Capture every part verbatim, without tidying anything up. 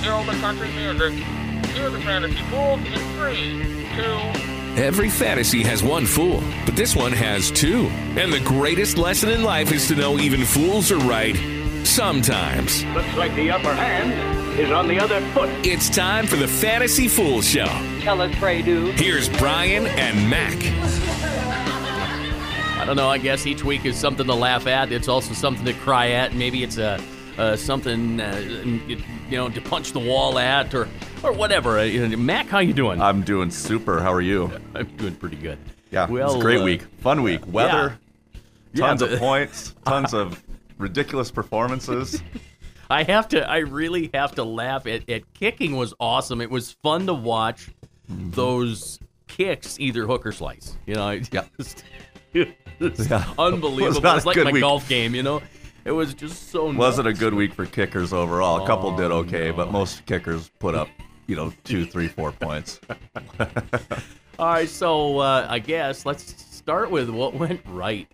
kill the country music. Here's the Fantasy Fools in three, two... Every fantasy has one fool, but this one has two. And the greatest lesson in life is to know even fools are right sometimes. Looks like the upper hand is on the other foot. It's time for the Fantasy Fools Show. Tell us, pray do. Here's Brian and Mac. I don't know. I guess each week is something to laugh at. It's also something to cry at. Maybe it's a uh, something uh, you know to punch the wall at, or or whatever. Uh, Mac, how you doing? I'm doing super. How are you? I'm doing pretty good. Yeah, well, it's a great uh, week. Fun week. Weather, yeah. tons Yeah, of but, points, tons of ridiculous performances. I have to. I really have to laugh at, at kicking. Was awesome. It was fun to watch mm-hmm. those kicks, either hook or slice. You know, yeah. Just, it's yeah. unbelievable. It was, it was like my week. golf game. You know, it was just so. Wasn't nuts. a good week for kickers overall. A couple oh, did okay, no. but most kickers put up, you know, two, three, four points. All right, so uh, I guess let's start with what went right.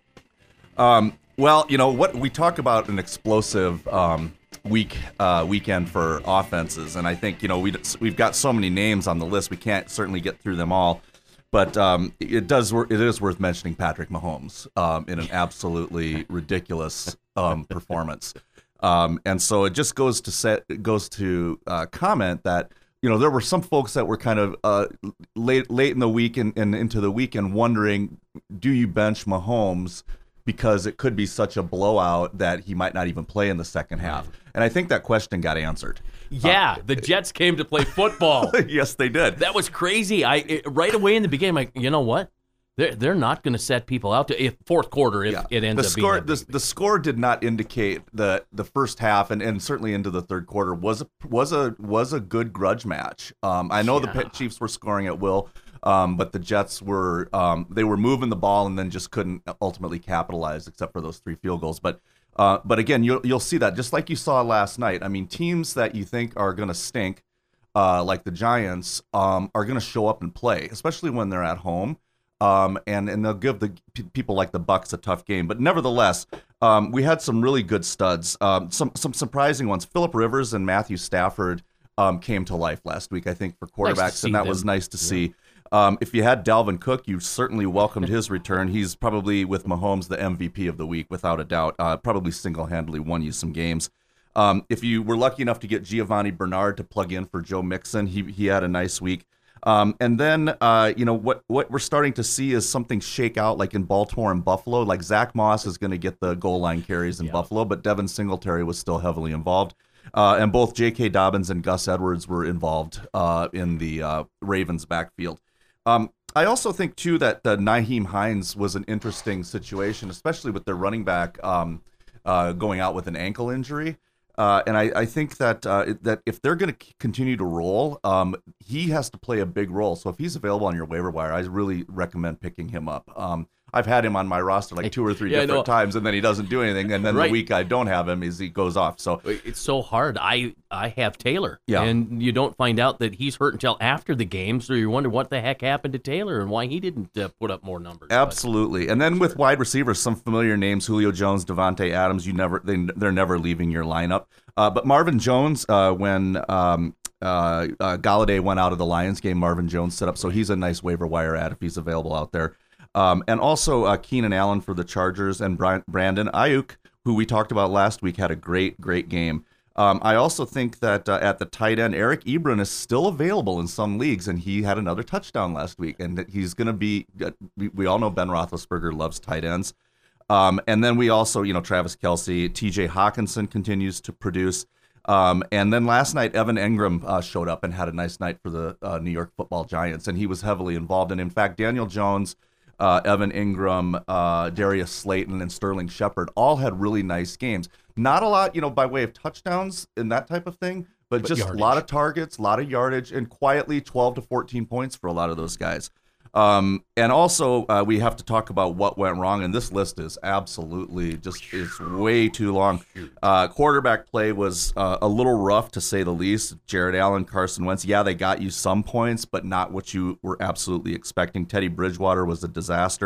Um. Well, you know what we talk about an explosive um, week uh, weekend for offenses, and I think you know we we've got so many names on the list we can't certainly get through them all, but um, it does it is worth mentioning Patrick Mahomes um, in an absolutely ridiculous um, performance, um, and so it just goes to set it goes to uh, comment that you know there were some folks that were kind of uh, late late in the week and, and into the weekend wondering, do you bench Mahomes? Because it could be such a blowout that he might not even play in the second half. And I think that question got answered. Yeah, uh, the Jets came to play football. Yes, they did. That was crazy. I it, right away in the beginning, I'm like, you know what? They're, they're not going to set people out to if fourth quarter if yeah. it ends the up score, being. The, the score did not indicate that the first half and, and certainly into the third quarter was a, was a, was a good grudge match. Um, I know yeah. the Chiefs were scoring at will. Um, but the Jets were um, they were moving the ball and then just couldn't ultimately capitalize except for those three field goals. But uh, but again, you'll you'll see that just like you saw last night. I mean, teams that you think are going to stink, uh, like the Giants, um, are going to show up and play, especially when they're at home. Um, and and they'll give the p- people like the Bucs a tough game. But nevertheless, um, we had some really good studs, um, some some surprising ones. Phillip Rivers and Matthew Stafford um, came to life last week, I think, for quarterbacks, nice and that them. was nice to yeah. see. Um, if you had Dalvin Cook, you certainly welcomed his return. He's probably, with Mahomes, the M V P of the week, without a doubt. Uh, probably single-handedly won you some games. Um, if you were lucky enough to get Giovanni Bernard to plug in for Joe Mixon, he he had a nice week. Um, and then, uh, you know, what, what we're starting to see is something shake out, like in Baltimore and Buffalo. Like Zach Moss is going to get the goal line carries in yeah. Buffalo, but Devin Singletary was still heavily involved. Uh, and both J K. Dobbins and Gus Edwards were involved uh, in the uh, Ravens backfield. Um, I also think, too, that uh, Nyheim Hines was an interesting situation, especially with their running back um, uh, going out with an ankle injury. Uh, and I, I think that uh, that if they're going to c- continue to roll, um, he has to play a big role. So if he's available on your waiver wire, I really recommend picking him up. Um, I've had him on my roster like two or three yeah, different no. times, and then he doesn't do anything. And then right. the week I don't have him is he goes off. So It's so hard. I I have Taylor, Yeah. and you don't find out that he's hurt until after the game, so you wonder what the heck happened to Taylor and why he didn't uh, put up more numbers. Absolutely. And then with wide receivers, some familiar names: Julio Jones, Devontae Adams. You never they they're never leaving your lineup. Uh, but Marvin Jones, uh, when um, uh, uh, Galladay went out of the Lions game, Marvin Jones set up, so he's a nice waiver wire ad if he's available out there. Um, and also uh, Keenan Allen for the Chargers, and Brian, Brandon Ayuk, who we talked about last week, had a great, great game. Um, I also think that uh, at the tight end, Eric Ebron is still available in some leagues, and he had another touchdown last week. And that he's going to be, uh, we, we all know Ben Roethlisberger loves tight ends. Um, and then we also, you know, Travis Kelce, T J Hawkinson continues to produce. Um, and then last night, Evan Engram uh, showed up and had a nice night for the uh, New York Football Giants, and he was heavily involved. And in fact, Daniel Jones, uh, Evan Engram, uh, Darius Slayton, and Sterling Shepard all had really nice games. Not a lot, you know, by way of touchdowns and that type of thing, but, but just yardage. A lot of targets, a lot of yardage, and quietly twelve to fourteen points for a lot of those guys. Um, and also, uh, we have to talk about what went wrong, and this list is absolutely just, it's way too long. Uh, quarterback play was uh, a little rough, to say the least. Jared Allen, Carson Wentz, yeah, they got you some points, but not what you were absolutely expecting. Teddy Bridgewater was a disaster.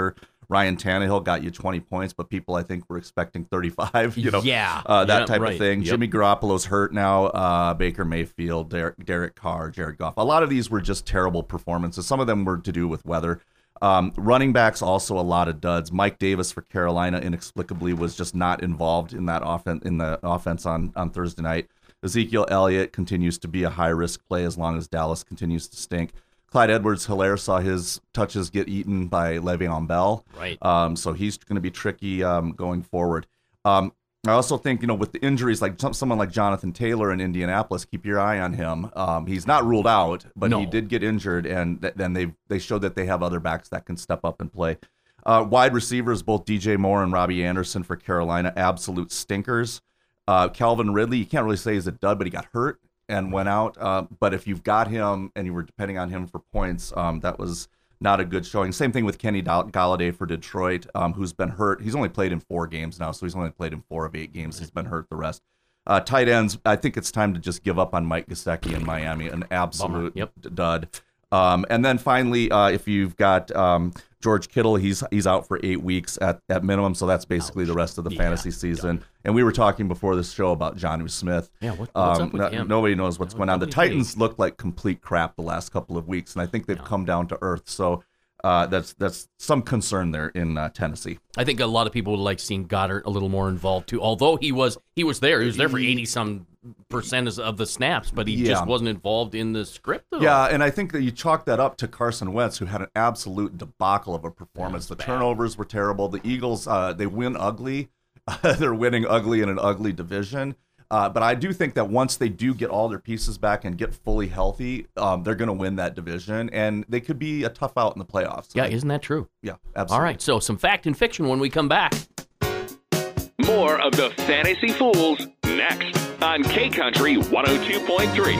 Ryan Tannehill got you twenty points, but people I think were expecting thirty-five. You know, yeah, uh, that yeah, type right. of thing. Yep. Jimmy Garoppolo's hurt now. Uh, Baker Mayfield, Derek, Derek Carr, Jared Goff. A lot of these were just terrible performances. Some of them were to do with weather. Um, running backs also a lot of duds. Mike Davis for Carolina inexplicably was just not involved in that offense in the offense on on Thursday night. Ezekiel Elliott continues to be a high risk play as long as Dallas continues to stink. Clyde Edwards-Helaire saw his touches get eaten by Le'Veon Bell. Right. Um, so he's going to be tricky um, going forward. Um, I also think, you know, with the injuries, like some, someone like Jonathan Taylor in Indianapolis, keep your eye on him. Um, he's not ruled out, but No. he did get injured, and th- then they they showed that they have other backs that can step up and play. Uh, wide receivers, both D J Moore and Robbie Anderson for Carolina, absolute stinkers. Uh, Calvin Ridley, you can't really say he's a dud, but he got hurt and went out. Uh, but if you've got him and you were depending on him for points, um, that was not a good showing. Same thing with Kenny Galladay for Detroit, um, who's been hurt. He's only played in four games now, so he's only played in four of eight games. He's been hurt the rest. Uh, tight ends, I think it's time to just give up on Mike Gesicki in Miami, an absolute Yep. dud. Um, and then finally, uh, if you've got um, George Kittle, he's he's out for eight weeks at, at minimum, so that's basically Ouch. the rest of the Yeah, fantasy season. And we were talking before this show about Jonnu Smith. Yeah, what- what's um, up with no- him? Nobody knows what's No- going on. The nobody Titans knows. look like complete crap the last couple of weeks, and I think they've Yeah. come down to earth. So uh, that's that's some concern there in uh, Tennessee. I think a lot of people would like seeing Goddard a little more involved too. Although he was he was there, he was there for eighty some percent of the snaps, but he Yeah. just wasn't involved in the script at Yeah, all. and I think that you chalk that up to Carson Wentz, who had an absolute debacle of a performance. The bad. turnovers were terrible. The Eagles, uh, they win ugly. They're winning ugly in an ugly division. Uh, but I do think that once they do get all their pieces back and get fully healthy, um, they're going to win that division, and they could be a tough out in the playoffs. Yeah, isn't that true? Yeah, absolutely. All right, so some fact and fiction when we come back. More of the Fantasy Fools next on K Country one oh two point three.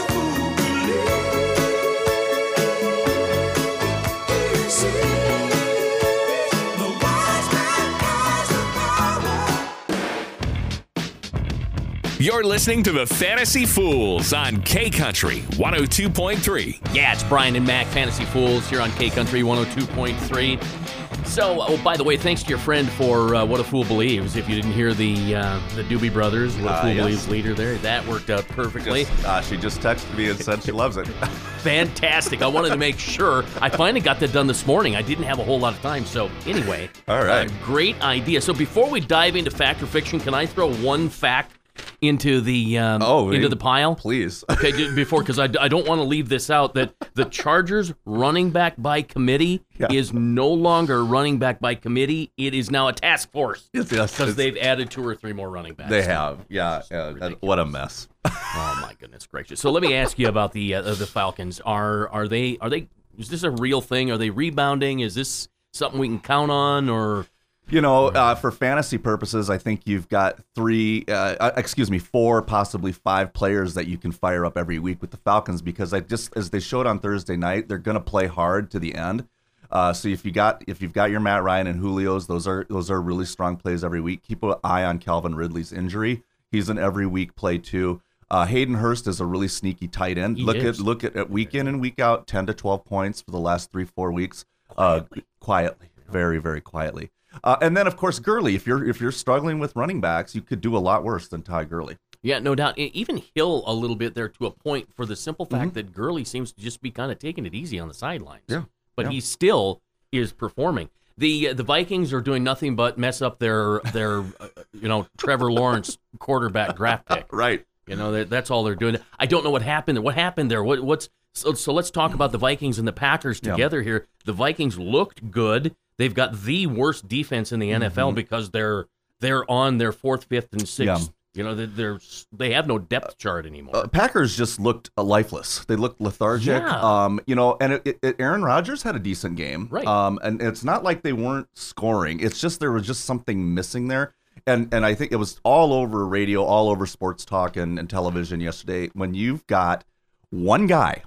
You're listening to the Fantasy Fools on K Country one oh two point three. Yeah, it's Brian and Mac, Fantasy Fools, here on K Country one oh two point three. So, oh, by the way, thanks to your friend for uh, What a Fool Believes. If you didn't hear the uh, the Doobie Brothers, What a Uh, Fool yes. Believes leader there, that worked out perfectly. Just, uh, she just texted me and said she loves it. Fantastic. I wanted to make sure. I finally got that done this morning. I didn't have a whole lot of time. So, anyway. All right. Uh, great idea. So, before we dive into fact or fiction, can I throw one fact into the um, Oh, into yeah. the pile? Please. Okay, d- before, because I, I don't want to leave this out, that the Chargers running back by committee Yeah. is no longer running back by committee. It is now a task force Yes, yes, because it's- they've added two or three more running backs. They have. Yeah. uh, what a mess. Oh my goodness gracious! So let me ask you about the uh, the Falcons. Are are they are they? Is this a real thing? Are they rebounding? Is this something we can count on? Or You know, uh, for fantasy purposes, I think you've got three, uh, uh, excuse me, four, possibly five players that you can fire up every week with the Falcons because I just, as they showed on Thursday night, they're going to play hard to the end. Uh, so if you got if you've got your Matt Ryan and Julio's, those are those are really strong plays every week. Keep an eye on Calvin Ridley's injury; he's an every week play too. Uh, Hayden Hurst is a really sneaky tight end. He look is. at look at, at week in and week out, ten to twelve points for the last three four weeks. Uh, quietly, very very quietly. Uh, and then, of course, Gurley. If you're if you're struggling with running backs, you could do a lot worse than Ty Gurley. yeah, no doubt. E- Even Hill a little bit there to a point for the simple fact Mm-hmm. that Gurley seems to just be kind of taking it easy on the sidelines. Yeah, but yeah. he still is performing. The uh, the Vikings are doing nothing but mess up their their uh, you know Trevor Lawrence quarterback draft pick. Right. You know, that, that's all they're doing. I don't know what happened there. What happened there? What, what's so, so let's talk about the Vikings and the Packers Yeah. together here. The Vikings looked good. They've got the worst defense in the N F L because they're they're on their fourth, fifth, and sixth. Yeah. You know, they're, they're they have no depth chart anymore. Uh, Packers just looked uh, lifeless. They looked lethargic. Yeah. Um, you know, and it, it, it- Aaron Rodgers had a decent game. Right. Um, and it's not like they weren't scoring. It's just there was just something missing there. And and I think it was all over radio, all over sports talk and, and television yesterday. When you've got one guy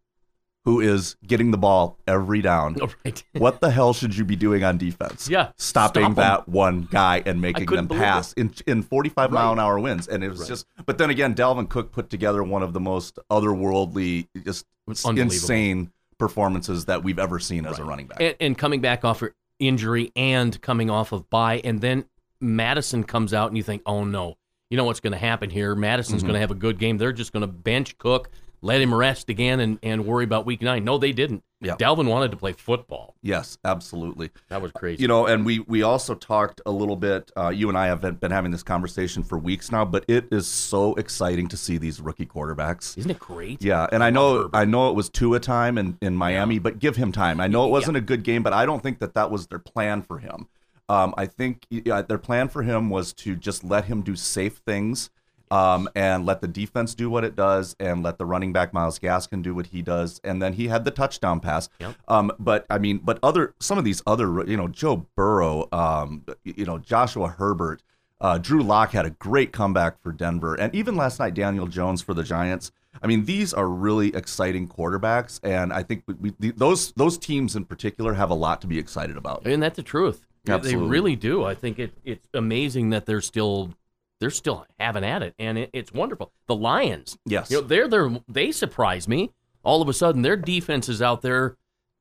who is getting the ball every down, All right. what the hell should you be doing on defense? Yeah, stopping stop 'em. that one guy and making couldn't them believe pass in in forty-five mile an hour winds, and it was Right. just. But then again, Dalvin Cook put together one of the most otherworldly, just Unbelievable. insane performances that we've ever seen as a running back. And, and coming back off injury and coming off of bye, and then Madison comes out and you think, oh no, you know what's going to happen here. Madison's mm-hmm. going to have a good game. They're just going to bench Cook, let him rest again, and, and worry about week nine. No, they didn't. Yep. Dalvin wanted to play football. Yes, absolutely. That was crazy. You know, and we we also talked a little bit, uh, you and I have been having this conversation for weeks now, but it is so exciting to see these rookie quarterbacks. Isn't it great? Yeah, and I know I know it was Tua time in, in Miami, yeah. but give him time. I know it wasn't yeah. a good game, but I don't think that that was their plan for him. Um, I think yeah, their plan for him was to just let him do safe things um, and let the defense do what it does and let the running back Myles Gaskin do what he does. And then he had the touchdown pass. Yep. Um, but I mean, but other some of these other, you know, Joe Burrow, um, you know, Joshua Herbert, uh, Drew Lock had a great comeback for Denver. And even last night, Daniel Jones for the Giants. I mean, these are really exciting quarterbacks. And I think we, we, those those teams in particular have a lot to be excited about. Isn't that the truth? Absolutely. They really do. I think it, it's amazing that they're still they're still having at it, and it, it's wonderful. The Lions, yes, you know, they're they're they surprise me. All of a sudden, their defense is out there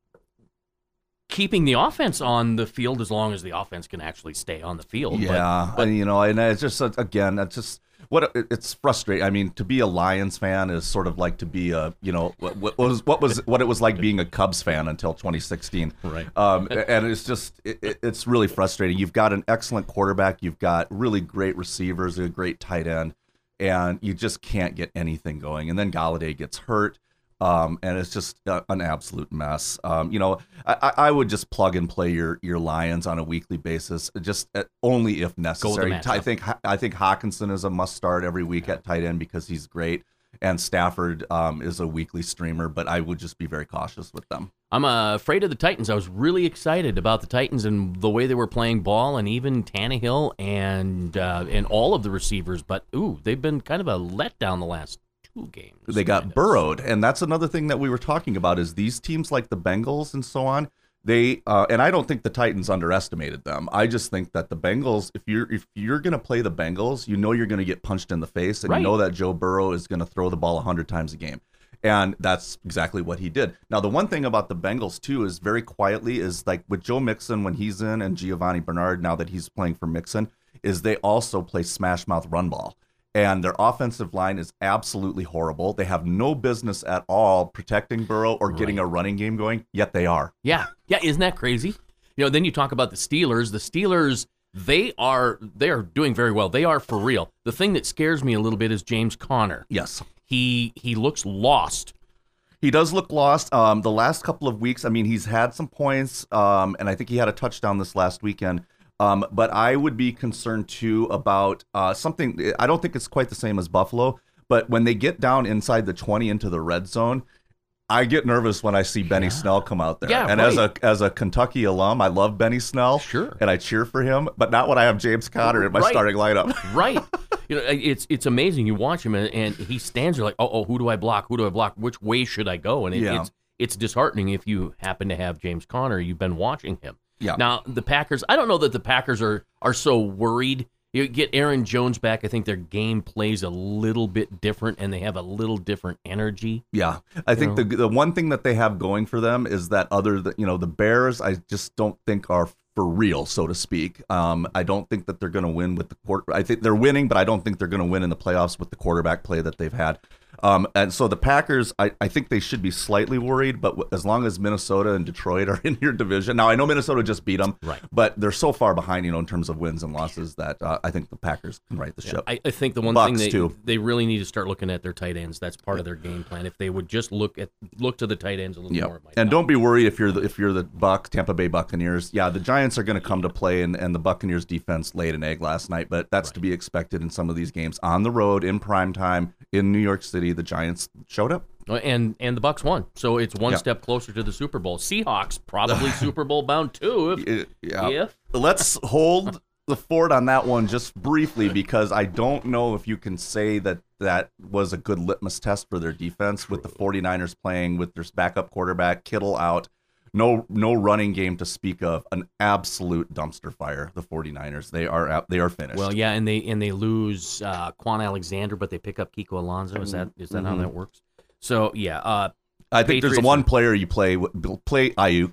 keeping the offense on the field as long as the offense can actually stay on the field. Yeah, but, but, and, you know, and it's just again, it's just. What it's frustrating. I mean, to be a Lions fan is sort of like to be a, you know, what, what was what was what it was like being a Cubs fan until twenty sixteen. Right. Um, and it's just it, it's really frustrating. You've got an excellent quarterback. You've got really great receivers, a great tight end, and you just can't get anything going. And then Galladay gets hurt. Um, and it's just uh, an absolute mess. Um, you know, I, I would just plug and play your your Lions on a weekly basis, just at, only if necessary. I think I think Hawkinson is a must start every week at tight end because he's great, and Stafford um, is a weekly streamer. But I would just be very cautious with them. I'm uh, afraid of the Titans. I was really excited about the Titans and the way they were playing ball, and even Tannehill and uh, and all of the receivers. But ooh, they've been kind of a letdown the last games. They got burrowed, and that's another thing that we were talking about is these teams like the Bengals and so on. They uh, and I don't think the Titans underestimated them. I just think that the Bengals, if you're if you're going to play the Bengals, you know you're going to get punched in the face, and right. you know that Joe Burrow is going to throw the ball a hundred times a game, and that's exactly what he did. Now, the one thing about the Bengals too is very quietly is like with Joe Mixon when he's in, and Giovanni Bernard now that he's playing for Mixon, is they also play smash mouth run ball. And their offensive line is absolutely horrible. They have no business at all protecting Burrow or right. getting a running game going, yet they are. Yeah. Yeah, isn't that crazy? You know, then you talk about the Steelers. The Steelers, they are they are doing very well. They are for real. The thing that scares me a little bit is James Conner. Yes. He he looks lost. He does look lost. Um, the last couple of weeks, I mean, he's had some points, um, and I think he had a touchdown this last weekend. Um, but I would be concerned, too, about uh, something. I don't think it's quite the same as Buffalo, but when they get down inside the twenty into the red zone, I get nervous when I see Benny yeah. Snell come out there. Yeah, and right. as a as a Kentucky alum, I love Benny Snell. Sure. And I cheer for him, but not when I have James Conner in my right. starting lineup. Right. You know, it's it's amazing. You watch him, and, and he stands there like, oh, oh, who do I block? Who do I block? Which way should I go? And it, yeah. it's it's disheartening if you happen to have James Conner. You've been watching him. Yeah. Now, the Packers, I don't know that the Packers are, are so worried. You get Aaron Jones back, I think their game plays a little bit different, and they have a little different energy. Yeah. I think the the one thing that they have going for them is that other, the, you know, the Bears, I just don't think are for real, so to speak. Um, I don't think that they're going to win with the quarter. I think they're winning, but I don't think they're going to win in the playoffs with the quarterback play that they've had. Um, and so the Packers, I, I think they should be slightly worried, but w- as long as Minnesota and Detroit are in your division. Now, I know Minnesota just beat them, right. but they're so far behind, you know, in terms of wins and losses that uh, I think the Packers can right the yeah, ship. I, I think the one Bucks thing they, too. they really need to start looking at their tight ends. That's part of their game plan. If they would just look at look to the tight ends a little yeah. more. It might and help. don't be worried if you're the, if you're the Buck Tampa Bay Buccaneers. Yeah, the Giants are going to come to play, and, and the Buccaneers defense laid an egg last night, but that's right. to be expected in some of these games on the road in prime time in New York City. The Giants showed up. And and the Bucks won, so it's one yeah. step closer to the Super Bowl. Seahawks probably Super Bowl bound too. If, yeah. if. Let's hold the fort on that one just briefly, because I don't know if you can say that that was a good litmus test for their defense with the 49ers playing with their backup quarterback, Kittle out. No no running game to speak of. An absolute dumpster fire, the 49ers. They are they are finished. Well, yeah, and they and they lose uh, Quan Alexander, but they pick up Kiko Alonso. Is that is that mm-hmm. how that works? So, yeah. Uh, I think Patriots there's one player you play play Ayuk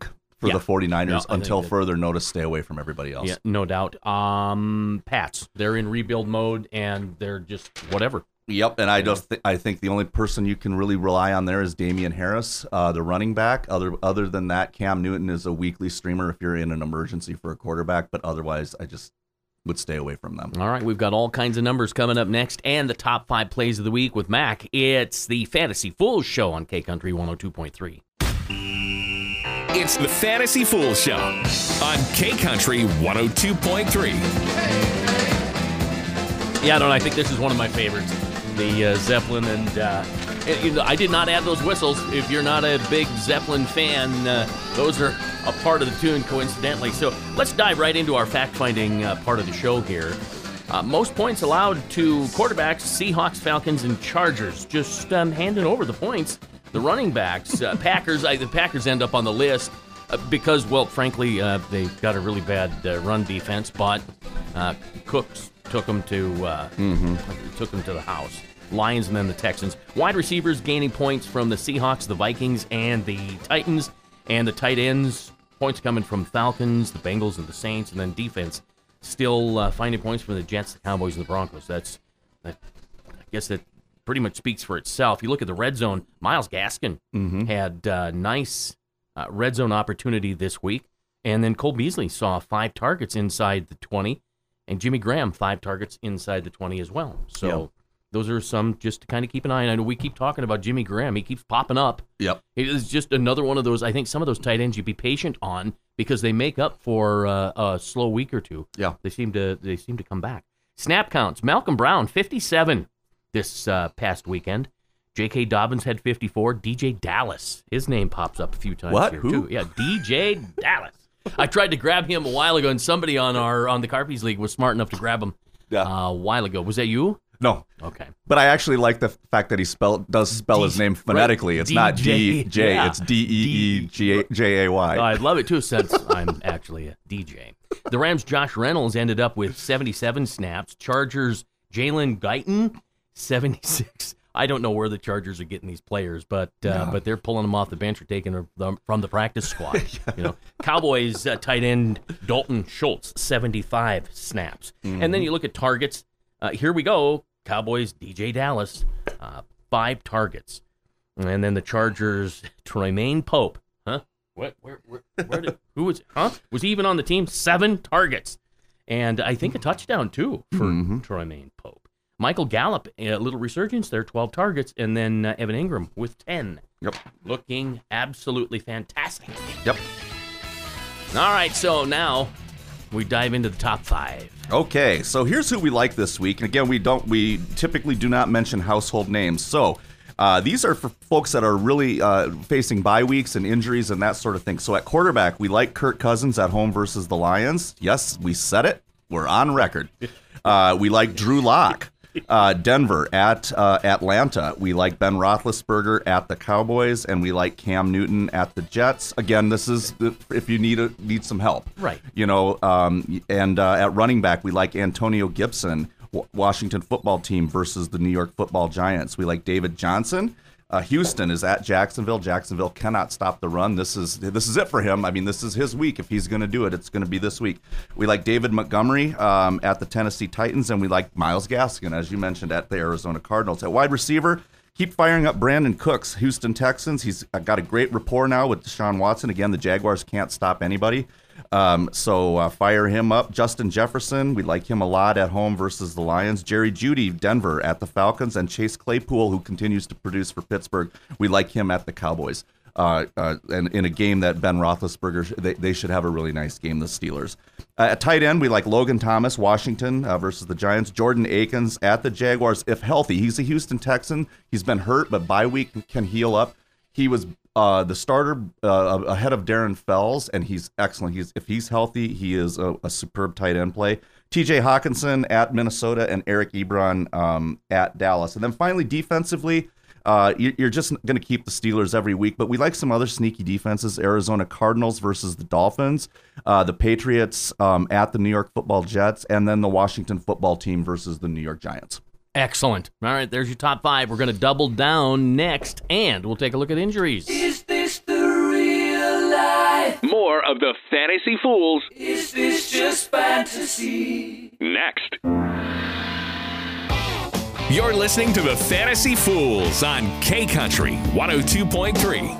for Yeah. the 49ers Yeah, I think until that- further notice. Stay away from everybody else. Yeah, no doubt. Um, Pats, they're in rebuild mode, and they're just whatever. Yep, and I just th- I think the only person you can really rely on there is Damian Harris, uh, the running back. Other other than that, Cam Newton is a weekly streamer if you're in an emergency for a quarterback. But otherwise, I just would stay away from them. All right, we've got all kinds of numbers coming up next, and the top five plays of the week with Mac. It's the Fantasy Fools Show on K Country one oh two point three. It's the Fantasy Fool Show on K Country one oh two point three. Yeah, I don't know. I think this is one of my favorites, the uh, Zeppelin. And, uh, and, you know, I did not add those whistles. If you're not a big Zeppelin fan, uh, those are a part of the tune, coincidentally. So let's dive right into our fact-finding uh, part of the show here. Uh, most points allowed to quarterbacks, Seahawks, Falcons, and Chargers. Just um, handing over the points. The running backs, uh, Packers, I, the Packers end up on the list uh, because, well, frankly, uh, they got a really bad uh, run defense, but uh, Cooks took them to uh, mm-hmm. took them to the house. Lions and then the Texans. Wide receivers gaining points from the Seahawks, the Vikings, and the Titans. And the tight ends, points coming from Falcons, the Bengals, and the Saints. And then defense still uh, finding points from the Jets, the Cowboys, and the Broncos. That's, that, I guess that pretty much speaks for itself. You look at the red zone, Myles Gaskin Mm-hmm. had uh, nice uh, red zone opportunity this week. And then Cole Beasley saw five targets inside the twenty. And Jimmy Graham, five targets inside the twenty as well. So Yep. those are some just to kind of keep an eye on. I know we keep talking about Jimmy Graham. He keeps popping up. Yep. It is just another one of those, I think some of those tight ends you be patient on because they make up for uh, a slow week or two. Yeah. They seem to they seem to come back. Snap counts. Malcolm Brown, fifty-seven this uh, past weekend. J K. Dobbins had fifty-four. D J Dallas, his name pops up a few times What? here Who? too. Yeah, D J Dallas. I tried to grab him a while ago, and somebody on our on the Carpies League was smart enough to grab him Yeah. uh, a while ago. Was that you? No. Okay. But I actually like the fact that he spell does spell his D- name phonetically. It's D not J, D J, yeah. it's D E E J A Y. I love it too, since I'm actually a D J. The Rams' Josh Reynolds ended up with seventy-seven snaps. Chargers' Jalen Guyton, seventy-six. I don't know where the Chargers are getting these players, but uh, Yeah. but they're pulling them off the bench or taking them from the practice squad. You know, Cowboys uh, tight end Dalton Schultz, seventy-five snaps, Mm-hmm. and then you look at targets. Uh, here we go, Cowboys D J Dallas, uh, five targets, and then the Chargers Tremaine Pope, huh? What? Where? Where? Where did? Who was? Huh? Was he even on the team? Seven targets, and I think a touchdown too for Mm-hmm. Tremaine Pope. Michael Gallup, a little resurgence there, twelve targets, and then uh, Evan Ingram with ten. Yep. Looking absolutely fantastic. Yep. All right, so now we dive into the top five. Okay, so here's who we like this week. And again, we don't we typically do not mention household names. So uh, these are for folks that are really uh, facing bye weeks and injuries and that sort of thing. So at quarterback, we like Kirk Cousins at home versus the Lions. Yes, we said it. We're on record. Uh, we like Drew Lock. Uh, Denver at uh, Atlanta. We like Ben Roethlisberger at the Cowboys, and we like Cam Newton at the Jets. Again, this is the, if you need a, need some help, Right. You know, um, and uh, at running back, we like Antonio Gibson, w- Washington Football Team versus the New York Football Giants. We like David Johnson. Uh, Houston is at Jacksonville. Jacksonville cannot stop the run. This is this is it for him. I mean, this is his week. If he's going to do it, it's going to be this week. We like David Montgomery um, at the Tennessee Titans, and we like Myles Gaskin, as you mentioned, at the Arizona Cardinals. At wide receiver, keep firing up Brandon Cooks, Houston Texans. He's got a great rapport now with Deshaun Watson. Again, the Jaguars can't stop anybody. Um, so uh, fire him up. Justin Jefferson, we like him a lot at home versus the Lions. Jerry Jeudy, Denver at the Falcons, and Chase Claypool, who continues to produce for Pittsburgh. We like him at the Cowboys. Uh, uh, and in a game that Ben Roethlisberger, they, they should have a really nice game, the Steelers. Uh, at tight end, we like Logan Thomas, Washington uh, versus the Giants. Jordan Akins at the Jaguars, if healthy. He's a Houston Texan. He's been hurt, but bye week can heal up. He was uh, the starter uh, ahead of Darren Fells, and he's excellent. He's if he's healthy, he is a, a superb tight end play. T J Hawkinson at Minnesota and Eric Ebron um, at Dallas. And then finally, defensively, uh, you, you're just going to keep the Steelers every week, but we like some other sneaky defenses. Arizona Cardinals versus the Dolphins, uh, the Patriots um, at the New York Football Jets, and then the Washington Football Team versus the New York Giants. Excellent. All right, there's your top five. We're going to double down next, and we'll take a look at injuries. Is this the real life? More of the Fantasy Fools. Is this just fantasy? Next. You're listening to the Fantasy Fools on K Country one oh two point three.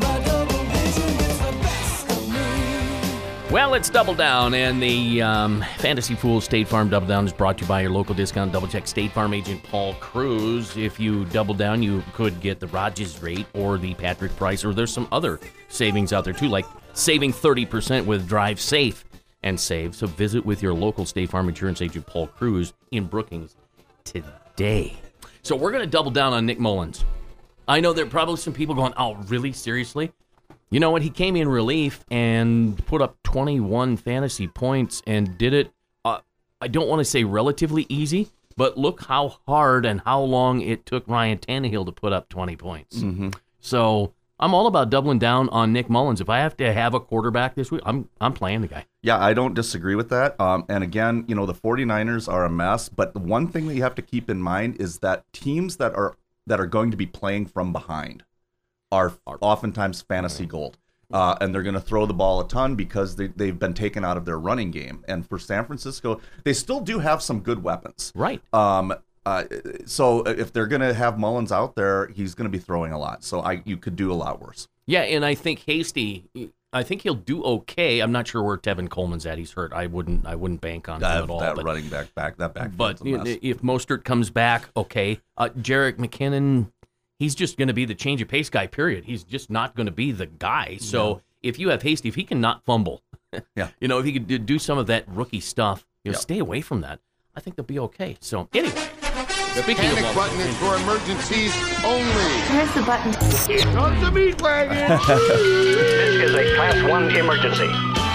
Well, it's Double Down, and the um, Fantasy Fools State Farm Double Down is brought to you by your local discount double check State Farm agent Paul Cruz. If you double down, you could get the Rogers rate or the Patrick Price, or there's some other savings out there too, like saving thirty percent with Drive Safe and Save. So visit with your local State Farm insurance agent Paul Cruz in Brookings today. So we're going to double down on Nick Mullins. I know there are probably some people going, oh, really? Seriously? You know what? He came in relief and put up twenty-one fantasy points and did it, uh, I don't want to say relatively easy, but look how hard and how long it took Ryan Tannehill to put up twenty points. Mm-hmm. So I'm all about doubling down on Nick Mullins. If I have to have a quarterback this week, I'm I'm playing the guy. Yeah, I don't disagree with that. Um, and again, you know, the 49ers are a mess, but the one thing that you have to keep in mind is that teams that are that are going to be playing from behind are oftentimes fantasy gold. Uh, and they're going to throw the ball a ton because they, they've been taken out of their running game. And for San Francisco, they still do have some good weapons. Right. Um. Uh. So if they're going to have Mullins out there, he's going to be throwing a lot. So I you could do a lot worse. Yeah, and I think Hasty, I think he'll do okay. I'm not sure where Tevin Coleman's at. He's hurt. I wouldn't I wouldn't bank on him That, at all. that but, running back, back that back. But if Mostert comes back, okay. Uh, Jerick McKinnon, he's just going to be the change of pace guy, period. He's just not going to be the guy. So no. If you have Hasty, if he can not fumble, yeah, you know, if he could do some of that rookie stuff, you know, yep. stay away from that. I think they'll be okay. So anyway, the speaking panic of button is for emergencies only. Where's the button? Here comes the meat wagon. This is a class one emergency.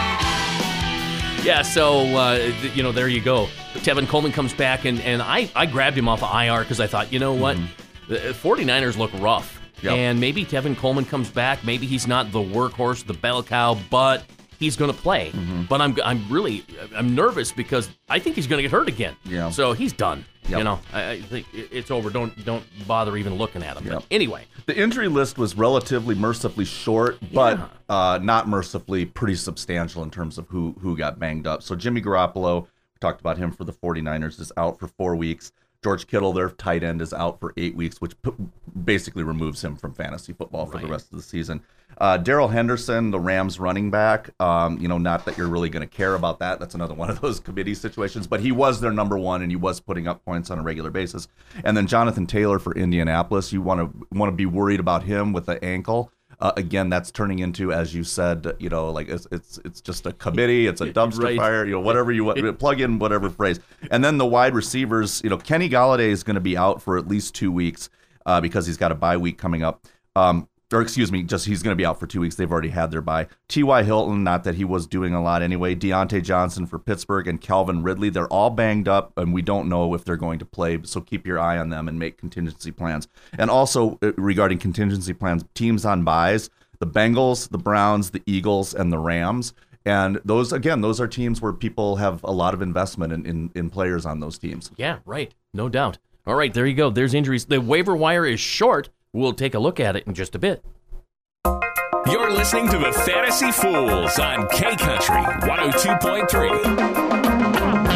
Yeah, so, uh, you know, there you go. Tevin Coleman comes back, and, and I, I grabbed him off of I R because I thought, you know what? Mm-hmm. The 49ers look rough. Yep. And maybe Tevin Coleman comes back. Maybe he's not the workhorse, the bell cow, but he's going to play. Mm-hmm. But I'm I'm really I'm nervous because I think he's going to get hurt again. Yeah. So he's done. Yep. You know, I, I think it's over. Don't don't bother even looking at him. Yep. But anyway, the injury list was relatively mercifully short, but yeah. uh, not mercifully pretty substantial in terms of who who got banged up. So Jimmy Garoppolo, we talked about him for the 49ers, is out for four weeks. George Kittle, their tight end, is out for eight weeks, which p- basically removes him from fantasy football for right. the rest of the season. Uh, Darrell Henderson, the Rams running back, um, you know, not that you're really going to care about that. That's another one of those committee situations, but he was their number one, and he was putting up points on a regular basis. And then Jonathan Taylor for Indianapolis, you want to want to be worried about him with the ankle. Uh, again, that's turning into, as you said, you know, like it's it's it's just a committee, it's a dumpster right. fire, you know, whatever you want, plug in whatever phrase. And then the wide receivers, you know, Kenny Golladay is going to be out for at least two weeks uh, because he's got a bye week coming up. Um, or excuse me, just he's going to be out for two weeks. They've already had their bye. T Y. Hilton, not that he was doing a lot anyway. Deontay Johnson for Pittsburgh and Calvin Ridley. They're all banged up, and we don't know if they're going to play, so keep your eye on them and make contingency plans. And also, uh, regarding contingency plans, teams on byes, the Bengals, the Browns, the Eagles, and the Rams. And those, again, those are teams where people have a lot of investment in, in, in players on those teams. Yeah, right. No doubt. All right, there you go. There's injuries. The waiver wire is short. We'll take a look at it in just a bit. You're listening to the Fantasy Fools on K Country one oh two point three.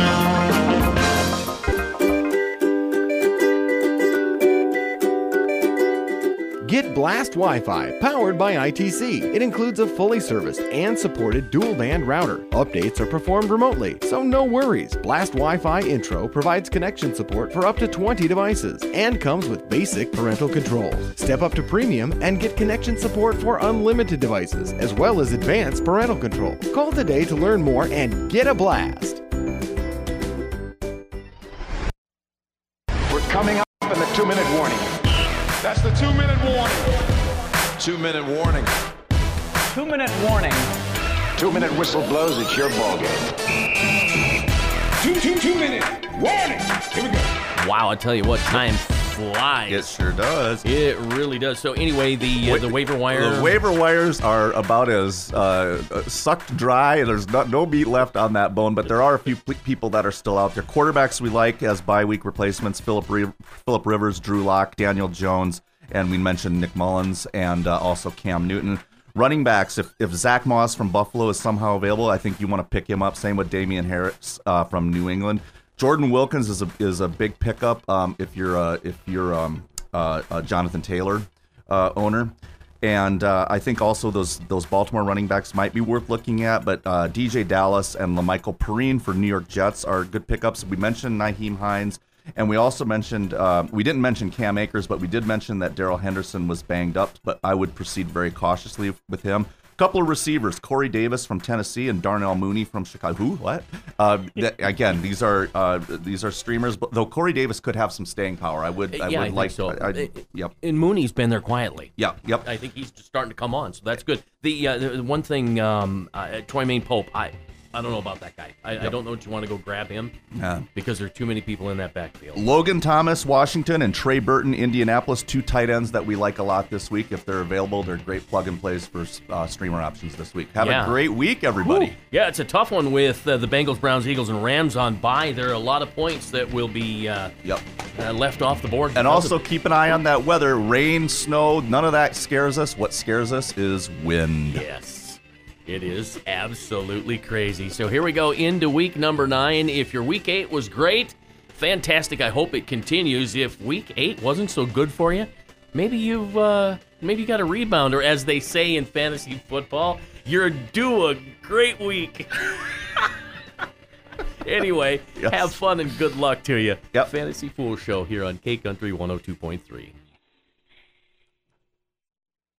Get Blast Wi-Fi, powered by I T C. It includes a fully serviced and supported dual-band router. Updates are performed remotely, so no worries. Blast Wi-Fi Intro provides connection support for up to twenty devices and comes with basic parental controls. Step up to premium and get connection support for unlimited devices, as well as advanced parental control. Call today to learn more and get a blast. We're coming up in the two-minute warning. That's the two-minute warning. Two-minute warning. Two-minute warning. Two-minute whistle blows, it's your ballgame. Two, two, two-minute warning. Here we go. Wow, I tell you what, time flies. It sure does. It really does. So anyway, the uh, the waiver wire. The waiver wires are about as uh, sucked dry. There's not, no meat left on that bone, but there are a few p- people that are still out there. Quarterbacks we like as bye week replacements: Philip Re- Philip Rivers, Drew Lock, Daniel Jones, and we mentioned Nick Mullins and uh, also Cam Newton. Running backs, if, if Zach Moss from Buffalo is somehow available, I think you want to pick him up. Same with Damian Harris uh, from New England. Jordan Wilkins is a is a big pickup um, if you're uh, if you're um, uh, a Jonathan Taylor uh, owner. And uh, I think also those those Baltimore running backs might be worth looking at, but uh, D J Dallas and LaMichael Perrine for New York Jets are good pickups. We mentioned Nyheim Hines, and we also mentioned, uh, we didn't mention Cam Akers, but we did mention that Darrell Henderson was banged up, but I would proceed very cautiously with him. A couple of receivers, Corey Davis from Tennessee and Darnell Mooney from Chicago. Who? What? Uh, th- again, these are uh, these are streamers, but though Corey Davis could have some staying power. I would, I yeah, would I think like so. I, I, yep. And Mooney's been there quietly. Yeah, yep. I think he's just starting to come on, so that's good. The, uh, the one thing, um, uh, Troy Pope, I I don't know about that guy. I, yep. I don't know if you want to go grab him yeah. because there are too many people in that backfield. Logan Thomas, Washington, and Trey Burton, Indianapolis, two tight ends that we like a lot this week. If they're available, they're great plug-and-plays for uh, streamer options this week. Have yeah. a great week, everybody. Ooh. Yeah, it's a tough one with uh, the Bengals, Browns, Eagles, and Rams on bye. There are a lot of points that will be uh, yep. uh, left off the board. And also of- keep an eye on that weather. Rain, snow, none of that scares us. What scares us is wind. Yes. It is absolutely crazy. So here we go into week number nine. If your week eight was great, fantastic. I hope it continues. If week eight wasn't so good for you, maybe you've uh, maybe you got a rebound, or as they say in fantasy football, you're due a great week. Anyway, yes. Have fun and good luck to you. Yep. Fantasy Fool Show here on K Country one oh two point three.